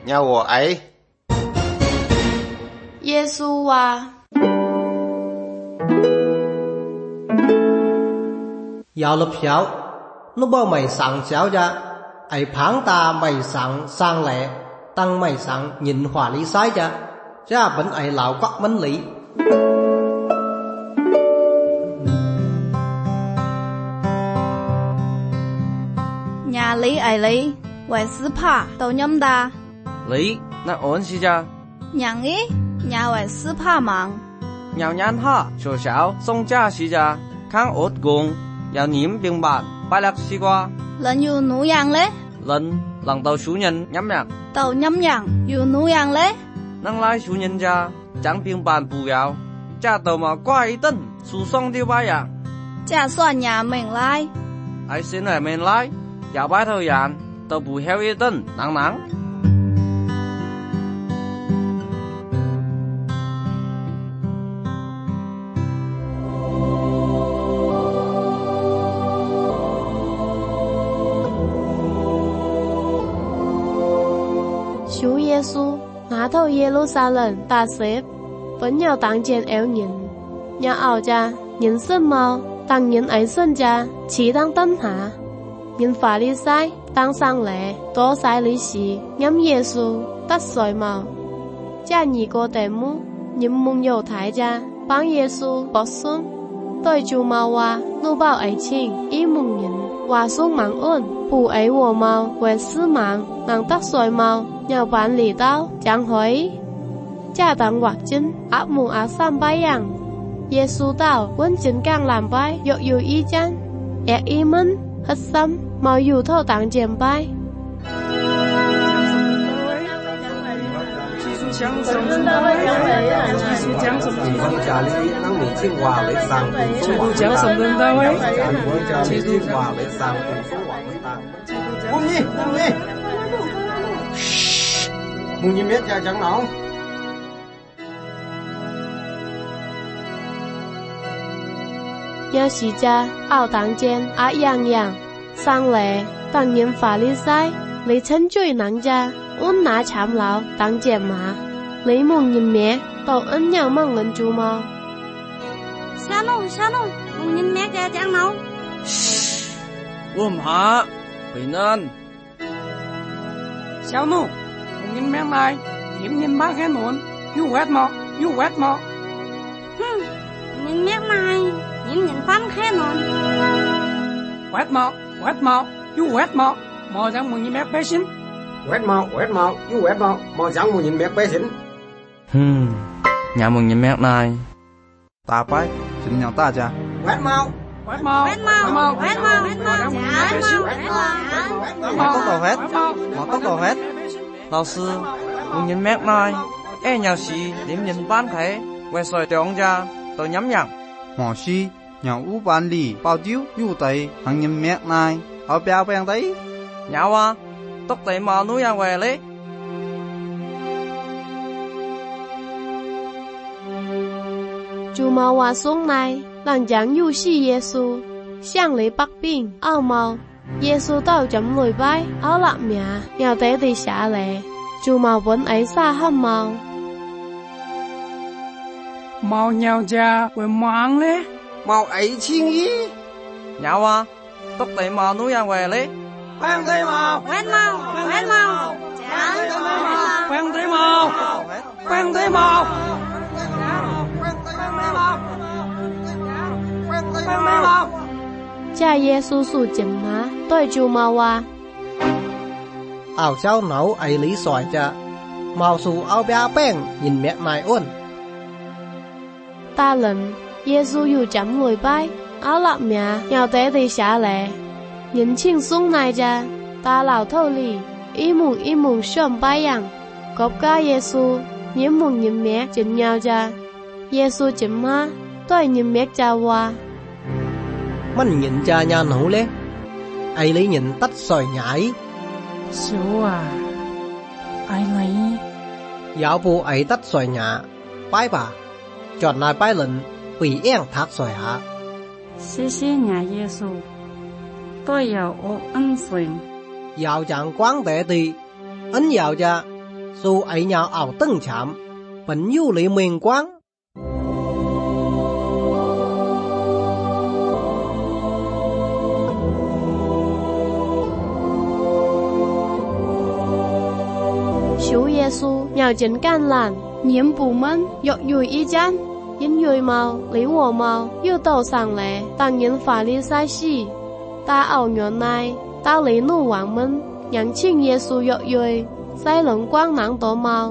nhà我ấy. Giê-xu話 Giáo lập xéo, nó bao mày sáng xéo ra, ấy phán ta mày sáng sang lệ, tăng mày sáng nhìn hòa lý sai ra vẫn ấy lão quắc vấn lý. Nhà lý ấy lý, vậy sư phá tàu nhâm đà. Lý, nó ổn gì ra? Nhàng ý, nhà vậy sư phá mạng. Nhào nhàn ha, chỗ xéo, sông cha gì ra, kháng ốt gồm, yào nhiễm biên bản, bài lạc xí qua. Lần dù nụ yang lế. Lần tàu chủ nhân nhắm nhạc. Tàu nhâm yang, dù nụ yang lế. Năng lai chủ nhân ra, chẳng biên bản bù yào. Cha tàu mà qua ý tân, su song tiêu bài dạng. Cha soạn nhà mình lai. Ai xin lại mình lai, yào bài thầu yàn, tàu bù heo ý tân, nắng nắng. Chúa Giê-xu ngã thâu Giê-ru-sa-lem ta xếp vẫn nhau tặng trên éo nhìn nhà ảo cha nhìn sân màu tăng nhìn ấy sân cha chỉ đang tân hạ nhìn phá lý sai tăng sang lệ tố sai lý xì nhắm Giê-xu tắt sỏi màu cha nhị cô tệ mũ nhìn mông dầu thái cha帮Giê-xu bó xuân tôi chú màu hòa nụ bảo ấy chinh ý mông nhìn hòa xuống mạng ơn phụ ấy wo màu về sư mạng nàng tắt sỏi màu nhào bán lì tao chẳng hỏi cha tặng hoặc chính áp mù áp xăm bái yang Giê-xu tao quân chính càng làm bái dụ dù ý chăn ẹ ý minh hết xăm màu dù thâu tặng chèm bái Mùng nhìn biết cha chẳng nóng. nhớ sĩ cha ảo tặng trên á yang yang sang lệ tăng nhìn phá lý sai lấy chân chui nắng cha ôn ná chạm lão tặng chèm má lấy mùng nhìn mẹ tàu ấn nhau mong ngân chú mò Sao nụ, mùng nhìn mẹ cha chẳng nóng. Ôm hạ, bình an. Sao nụ, mùng nhìn mẹ này, hiểm nhìn bác hết nôn, you wet mọ. Nhìn mẹ này, nhìn phán khé nôn. Wet mọ, you wet mọ, mò chẳng mùng nhìn mẹ bé xin. Wet mọ, you wet mọ, mò chẳng mùng nhìn mẹ bé xin. Nhà mùng nhìn mẹ này. Ta bái, xin nhau ta cha. Wet mọ. Mò tóc đầu hết. Lão sư, mùng nhìn mẹ này. Ê nhà sĩ, điểm nhìn bán thế. Quay soi trông ra, tôi nhắm nhặng. Mò si, nhau ú bán lì, bao chiếu, yu tây, hằng nhìn mẹ này. Ở béo bèng đấy. Nhau à, tóc tây mò núi ăn về lấy. chú mò hòa xuống này làng giảng yu si Giê-xu sang lấy bắc biên áo màu Giê-xu tao chấm ngồi vai áo lạ mẹ nhào tế thì xả lệ chú mò vẫn ấy xa hâm màu Màu nhau cha, quay mạng lê. Màu ấy chi nghĩ. Nhau à, tóc tây mò núi ăn về lấy. Khoan thấy màu. Khoan thấy màu. cha Giê-xu sụ chỉnh má tôi chú mò hòa Ảo cháu nấu ấy lý sỏi cha màu xù áo béo bèn nhìn mẹ này ôn ta lần Giê-xu yu chấm ngồi vai áo lạ mẹ nhào tế thì xả lệ nhìn chinh xuống này cha ta lão thâu lì ý mùng xôm bái yang cốp ca Giê-xu nhiễm mùng nhìn mẹ chỉnh nhau cha Giê-xu chỉnh má tôi nhìn mẹ cha hòa mình nhìn cha nhà nấu lé ấy lý nhìn tách sỏi nhảy Chú à, ai lấy. giáo phụ ấy tách sỏi nhả bái bà chọn lại bái lần quỷ em thác sỏi hạ 谢谢nhà Giê-xu, tôi giàu ô ân suyền. giàu chẳng quán tệ thì ấn giàu cha dù ấy nhào ảo tưng chạm, vẫn nhu lý mình quang. Chúa Giêsu nhào chính can làn, nhiễm bù mân, dọc dùi y chán, yên dùi màu, lý wo màu, yêu tàu sang lệ, tăng nhân phá lý sai xì, ta ảo nhuận này, ta lý nụ hoàng mân, nhắn chinh Giêsu dọc dùi, sai lẫn quang nắng tổ màu.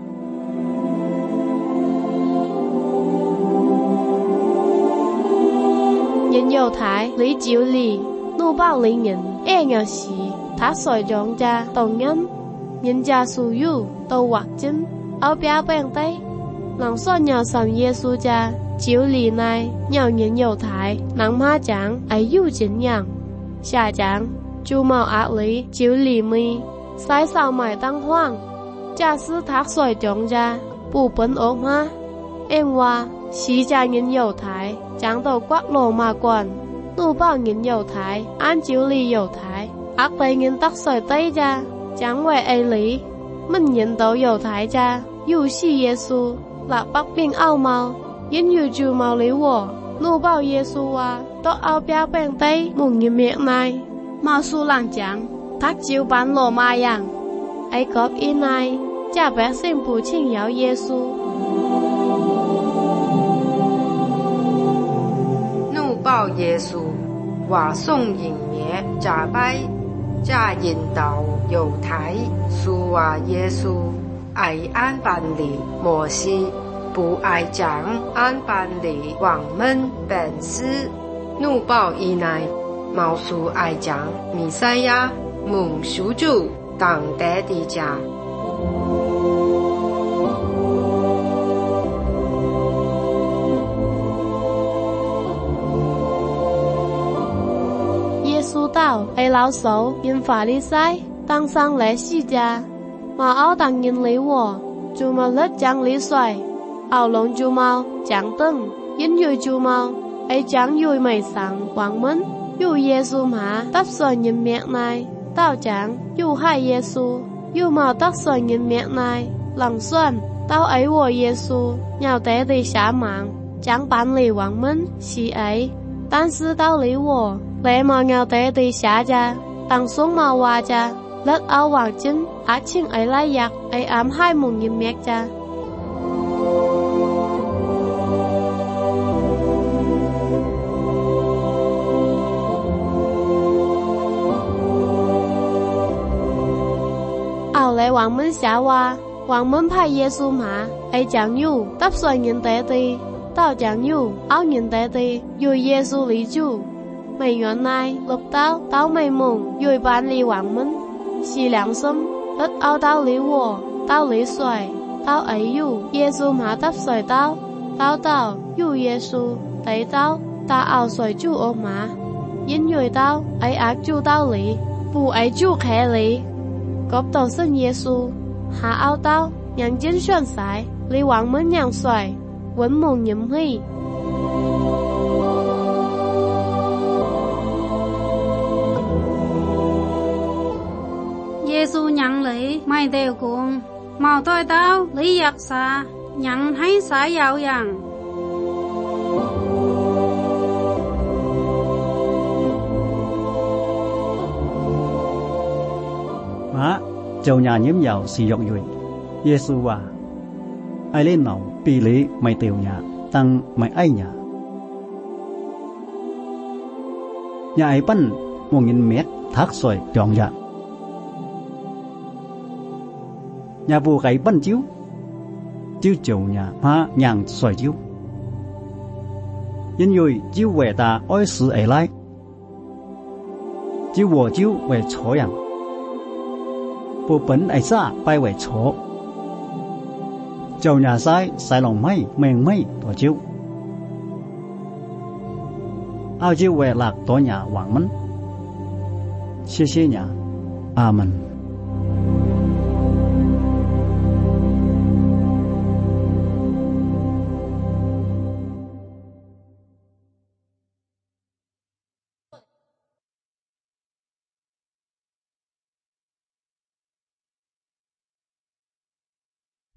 Nhân dầu thái, lý chiếu lì, nụ bao lý nhân, nghèo xì, thác sỏi dòng cha, tổng nhân. Nhân gia su yu, tàu hoặc chân, áo bia bèn tay. Lòng son nhào sầm Giêsu cha, chiếu lì này, nhào nhân dầu thái, nắng ma trắng, ấy yu chính nhàng. Xà trắng, chu màu ác lý, chiếu lì mi, sai sao mải tăng hoang. Cha sư thác sỏi dòng cha, bù bấn ốp ma. Em hoa, xí cha nhân dầu thái, trắng tàu quắc lồ mà quần. Nụ bao nhân dầu thái, an chiếu lì dầu thái, ác tay nhân tắc sỏi tay cha. Chẳng về ấy lý, mình nhìn tàu dầu thái cha, dù xì Giêsu là bắc biên áo màu, yên dù chú màu lý wo, nụ bao Giêsu à, tốt áo bia bèn tay, mùng như miệng này, màu su làng chẳng, thác chiếu bán lồ ma yang, ấy góp ý này, cha bé xem phù trình giáo Giêsu. Nụ bao Giêsu, hòa sông nhìn nhẹ, trả bay. Cha nhìn đầu dầu thái su hòa Giêsu ai an ban lý摩si不爱讲安班理王们本师怒报以内毛素爱讲弥赛亚蒙属主当得的家。 Giêsu đạo ấy lão xấu nhân法利赛当上来西家mà áo tăng nhân lý wo chú mà lết chẳng lý xoài áo lông chú mau chẳng tưng yên dùi chú mau ấy chẳng dùi mày sáng quảng mến dù Giêsu mà tắp xoài nhân miệng này tao chẳng dù hai Giêsu dù màu tắp xoài nhân miệng này lòng xuân tao ấy wo Giêsu nhào té đi xả mạng chẳng bán lì quảng mến xí ấy但是道理我雷毛鸟得对下家当松毛话家勒奥王真阿清ấy来giặc ấy ám hai mùng nhìn mẹ cha ảo lệ hoàng minh xả hoa hoàng minh派耶稣mà ấy chẳng nhu tắp xoay nhìn tế ti tao chẳng nhu áo nhìn tế ti dù Giêsu lý chủ mày nguyên này lúc tao mày mùng dù bán lý hoàng minh xì lãng xâm đất áo tao lý wo tao lý xoay tao ấy dù Giêsu mà tắp xoay tao dù Giêsu thấy tao ta áo xoay chủ ốm mà yên dù tao ấy ác chủ tao lý phụ ấy chủ khẽ lý góp tàu sân Giêsu hạ áo tao nhắn chính xuân sải lý hoàng minh nhàng xoay vẫn mùng nhậm huy Giêsu nhận lý mày đều cuồng màu tôi tao lý giặc xa nhận thấy xã giàu rằng má châu nhà nhiễm giàu sử dụng rồi Giêsu à ai lên nào bị lý mày tiêu nhà tăng mày ai nhà ấy bắn 1.000 mét thác xoài tròn dạ nhà vua gãy bắn chiếu chiều nhà má nhàng xoài chiếu因为只为他爱死而来只我就为错人不本爱啥拜为错châu nhà sai lòng mây mèn mây tổ chiếu ao chiếu về lạc tổ nhà hoàng mến xê nhà amen